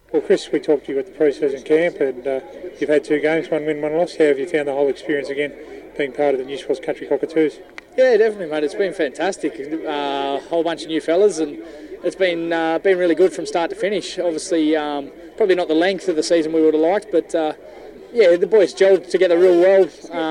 Well, Chris, we talked to you at the pre-season camp, and you've had 2 games, 1 win, 1 loss. How have you found the whole experience again, being part of the New South Wales Country Cockatoos? Yeah, definitely, mate. It's been fantastic. A whole bunch of new fellas, and it's been really good from start to finish. Obviously, probably not the length of the season we would have liked, but yeah, the boys gelled together real well.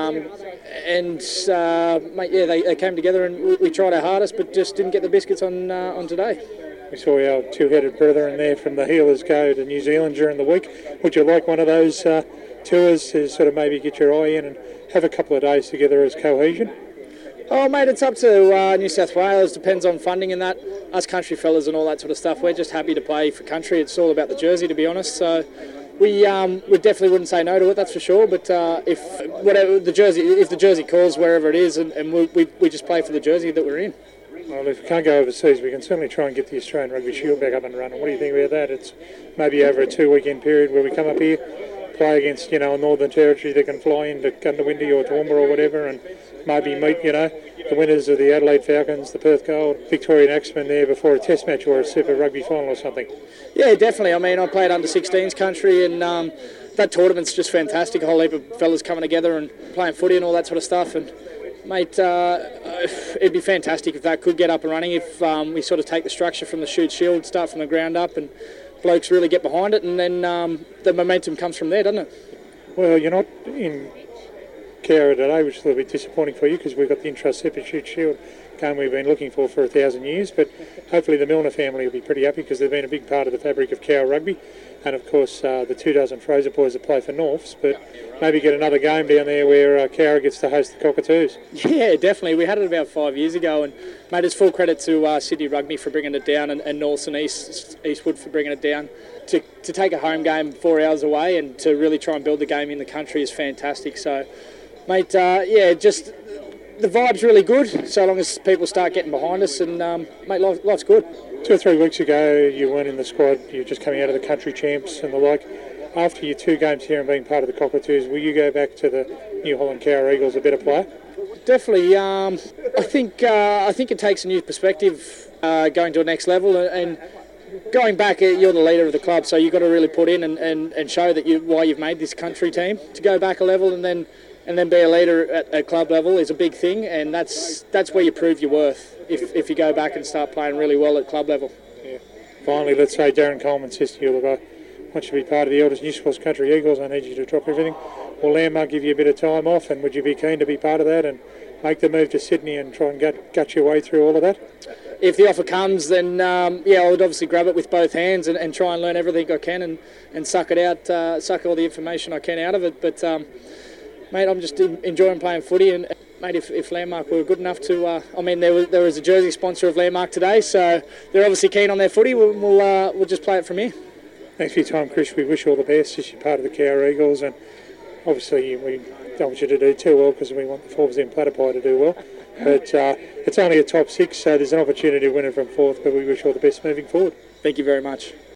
Mate, yeah, they came together, and we tried our hardest, but just didn't get the biscuits on today. We saw our 2-headed brethren there from the Healers go to New Zealand during the week. Would you like one of those tours to sort of maybe get your eye in and have a couple of days together as cohesion? Oh, mate, it's up to New South Wales. Depends on funding and that. Us country fellas and all that sort of stuff, we're just happy to play for country. It's all about the jersey, to be honest. So we definitely wouldn't say no to it, that's for sure. But if the jersey calls wherever it is, and we just play for the jersey that we're in. Well, if we can't go overseas, we can certainly try and get the Australian Rugby Shield back up and running. What do you think about that? It's maybe over a 2-weekend period where we come up here, play against, a Northern Territory that can fly into Gundawindi or Toowoomba or whatever, and maybe meet, the winners of the Adelaide Falcons, the Perth Gold, Victorian Axemen there before a test match or a Super Rugby final or something. Yeah, definitely. I mean, I played under 16s country, and that tournament's just fantastic. A whole heap of fellas coming together and playing footy and all that sort of stuff. And mate, it'd be fantastic if that could get up and running, if we sort of take the structure from the Shoot Shield, start from the ground up, and blokes really get behind it, and then the momentum comes from there, doesn't it? Well, you're not in Cowra today, which is a little bit disappointing for you, because we've got the Intrust Super Shoot Shield game we've been looking for 1,000 years, but hopefully the Milner family will be pretty happy, because they've been a big part of the fabric of Cowra rugby, and of course the 2 dozen Fraser boys that play for Norths, but maybe get another game down there where Cowra gets to host the Cockatoos. Yeah, definitely. We had it about 5 years ago, and mate, it's full credit to Sydney Rugby for bringing it down, and Norths and Eastwood for bringing it down. To take a home game 4 hours away and to really try and build the game in the country is fantastic. So, mate, just the vibe's really good, so long as people start getting behind us, and mate, life's good. 2 or 3 weeks ago, you weren't in the squad. You were just coming out of the country champs and the like. After your 2 games here and being part of the Cockatoos, will you go back to the New Holland Cowra Eagles a better player? Definitely. I think it takes a new perspective going to a next level, and going back, you're the leader of the club, so you've got to really put in and show that why you've made this country team. To go back a level and then be a leader at club level is a big thing, and that's where you prove your worth if you go back and start playing really well at club level. Yeah. Finally, let's say Darren Coleman says to you, look, I want you to be part of the eldest New South Wales Country Eagles. I need you to drop everything. Will Landmark give you a bit of time off, and would you be keen to be part of that and make the move to Sydney and try and gut your way through all of that? If the offer comes, then I would obviously grab it with both hands and try and learn everything I can and suck it out, suck all the information I can out of it. But mate, I'm just enjoying playing footy, and mate, if Landmark were good enough to, there was a jersey sponsor of Landmark today, so they're obviously keen on their footy. We'll just play it from here. Thanks for your time, Chris. We wish you all the best as you're part of the Cowra Eagles, and obviously we don't want you to do too well because we want the Forbes and Platypi to do well. But it's only a top 6, so there's an opportunity to win it from 4th, but we wish you all the best moving forward. Thank you very much.